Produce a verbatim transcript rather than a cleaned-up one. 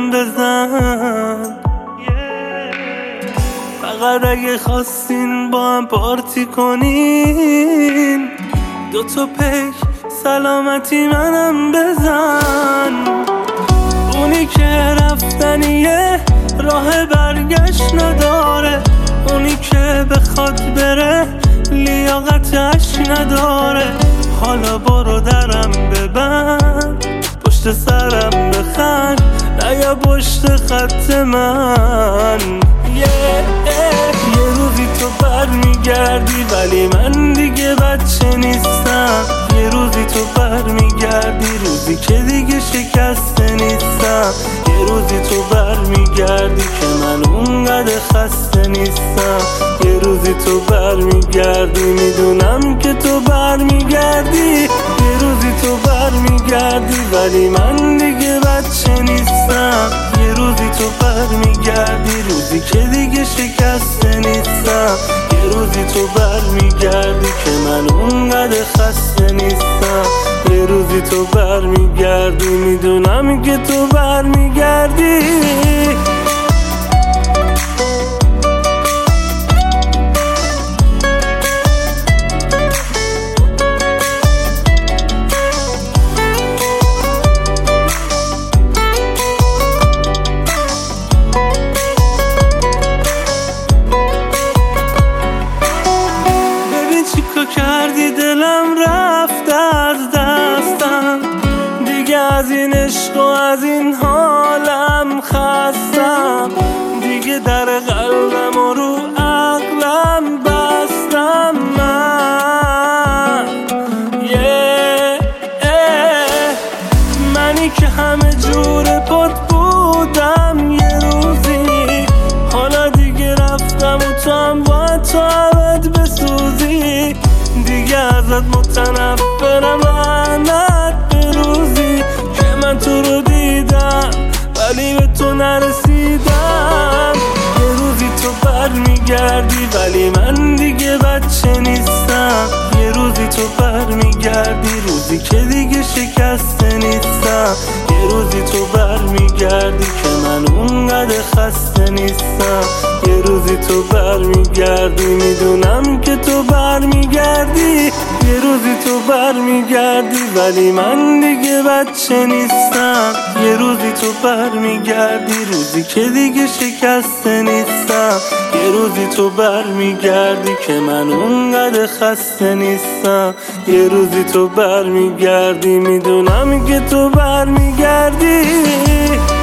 برام بزن. فقط اگه خواستین با هم پارتی کنین، دو تا پیک سلامتی منم بزن. اونی که رفتنیه راه برگشت نداره، اونی که بخواد بره لیاقتش نداره. حالا برو درم ببند، پشت سرم بخند، نیا پشت خط من. yeah, yeah. یه روزی تو بر میگردی ولی من دیگه بچه نیستم. یه روزی تو بر میگردی روزی که دیگه شکسته نیستم. یه روزی تو بر میگردی که من اونقدر خسته نیستم. یه روزی تو بر میگردی میدونم که تو بر میگردی. یه روزی تو بر میگردی ولی من دیگه بچه نیستم. یه روزی تو بر میگردی روزی که دیگه شکسته نیستم. یه روزی تو بر میگردی که من اونقدر خسته نیستم. یه روزی تو بر میگردی میدونم که تو بر میگردی. کردی دلم رفت از دستم، دیگه از این عشق و از این حالم خستم. دیگه در قلبم و رو عقلم بستم من. yeah, yeah. منی که همه جور پات بودم یه روزی، حالا دیگه رفتم و تو هم باید تو عبد بسوزی. دیگه ازت متنفرم، لعنت به روزی که من تو رو دیدم ولی به تو نرسیدم. یه روزی تو بر میگردی ولی من دیگه بچه نیستم. یه روزی تو بر میگردی روزی که دیگه شکسته نیستم. یه روزی تو بر میگردی که من اونقدر خسته نیستم. یه روزی تو بر میگردی میدونم که تو بر میگردی. یه روزی تو بر میگردی ولی من دیگه بچه نیستم. یه روزی تو بر میگردی روزی که دیگه شکسته نیستم. یه روزی تو بر میگردی که من اونقدر خسته نیستم. یه روزی تو بر میگردی میدونم که تو بر میگردی.